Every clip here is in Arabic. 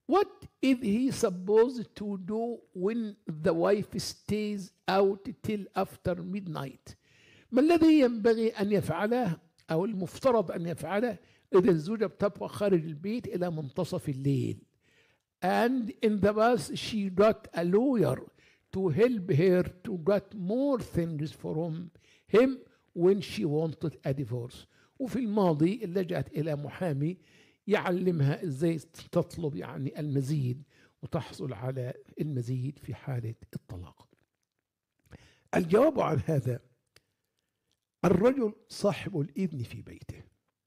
What is he supposed to do when the wife stays out till after midnight? ما الذي ينبغي أن يفعله أو المفترض أن يفعله إذا الزوجة بتبقى خارج البيت إلى منتصف الليل؟ And in the past she got a lawyer to help her to get more things from him when she wanted a divorce. وفي الماضي لجأت إلى محامي يعلمها ازاي تطلب يعني المزيد وتحصل على المزيد في حالة الطلاق. الجواب عن هذا: الرجل صاحب الإذن في بيته.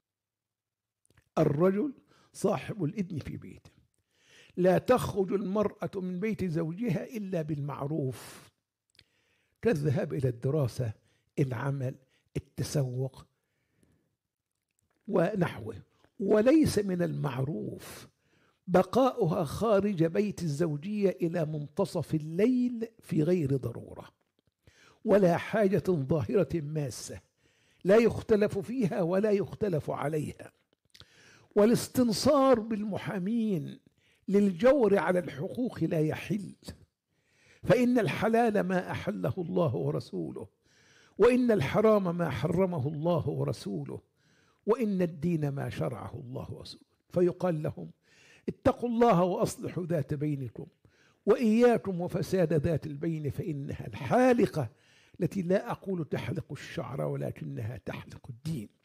الرجل صاحب الإذن في بيته. لا تخرج المرأة من بيت زوجها إلا بالمعروف، كالذهاب إلى الدراسة، العمل، التسوق ونحوه. وليس من المعروف بقاؤها خارج بيت الزوجية إلى منتصف الليل في غير ضرورة ولا حاجة ظاهرة ماسة لا يختلف فيها ولا يختلف عليها. والاستنصار بالمحامين للجور على الحقوق لا يحل، فإن الحلال ما أحله الله ورسوله، وإن الحرام ما حرمه الله ورسوله، وإن الدين ما شرعه الله ورسوله. فيقال لهم: اتقوا الله وأصلحوا ذات بينكم، وإياكم وفساد ذات البين، فإنها الحالقة التي لا أقول تحلق الشعر ولكنها تحلق الدين.